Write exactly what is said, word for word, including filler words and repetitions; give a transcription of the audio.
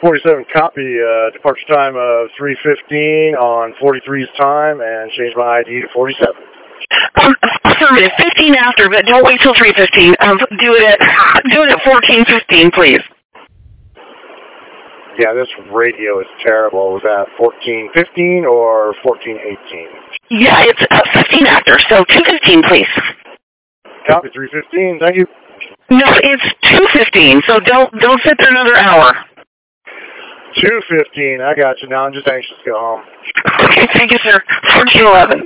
forty-seven, copy. Uh, departure time of three fifteen on forty-three's time, and change my I D to forty-seven. Um, affirmative, fifteen after, but don't wait till three fifteen. Um, do it at do it at fourteen fifteen, please. Yeah, this radio is terrible. Was that fourteen fifteen or fourteen eighteen? Yeah, it's uh, fifteen after, so two fifteen, please. Copy, three fifteen. Thank you. No, it's two fifteen, so don't don't sit there another hour. two fifteen. I got you now. I'm just anxious to go home. Okay, thank you, sir. fourteen eleven.